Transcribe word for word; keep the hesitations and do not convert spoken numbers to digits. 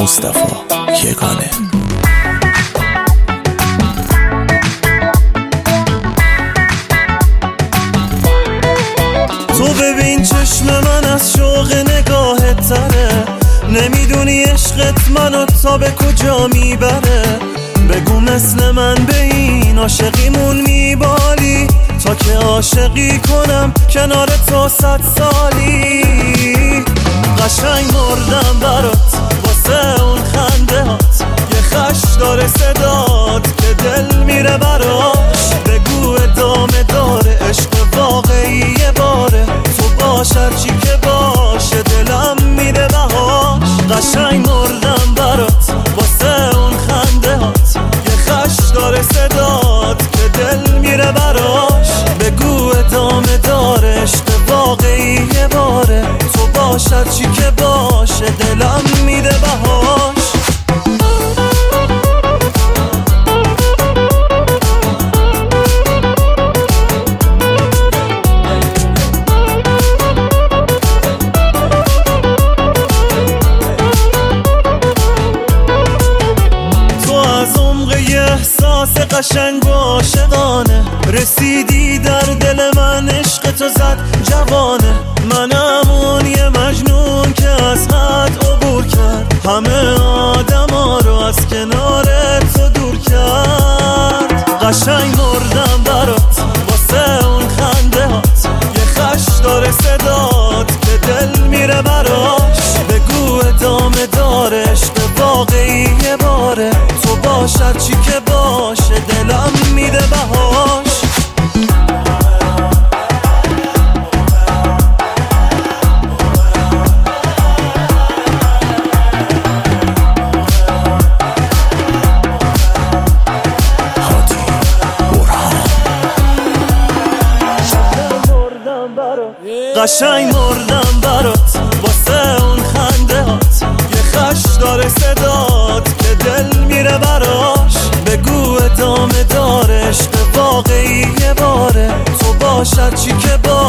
مصطفی یگانه. تو ببین چشم من از شوق نگاهت تره، نمیدونی عشقت منو تا به کجا میبره. بگو مثل من به این عاشقیمون میبالی، تا که عاشقی کنم کنار تو صد سالی. قشنگ مردم برات واسه اون خنده هات، یه خش داره صدات که دل میره براش. بگو ادامه داره عشق واقعی یه باره، تو باش هرچی که باشه دلم میده بهاش. قشنگ مردم برات واسه اون خنده هات، یه خش داره صدات که دل میره براش. بگو ادامه داره عشق واقعی یه باره، تو باش هرچی که باشه دلم میده بهاش. احساس قشنگ و عاشقانه، رسیدی در دل من عشق تو زد جوانه. منم اون یه مجنون که از حد عبور کرد، همه آدما رو از کنار تو دور کرد. قشنگ مردم برات واسه اون خنده هات، یه خش داره صدات که دل میره براش. بگو ادامه داره عشق واقعی یه باره، تو باش هرچی که باشه دلم میده بهاش. قشنگ مردم برات واسه اون خنده هات، یه خش داره صدات که دل میره براش. بگو ادامه داره عشق واقعی یه باره، تو باش هرچی که باشه